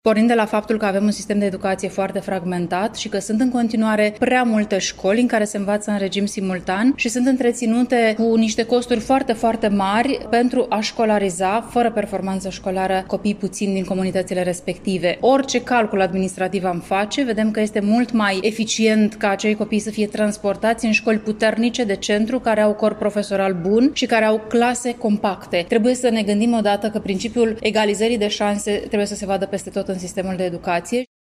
pornind de la faptul că avem un sistem de educație foarte fragmentat și că sunt în continuare prea multe școli în care se învață în regim simultan și sunt întreținute cu niște costuri foarte, foarte mari pentru a școlariza, fără performanță școlară, copii puțini din comunitățile respective. Orice calcul administrativ am face, vedem că este mult mai eficient ca acei copii să fie transportați în școli puternice de centru, care au corp profesoral bun și care au clase compacte. Trebuie să ne gândim odată că principiul egalizării de șanse trebuie să se vadă peste tot în sistemul de educație.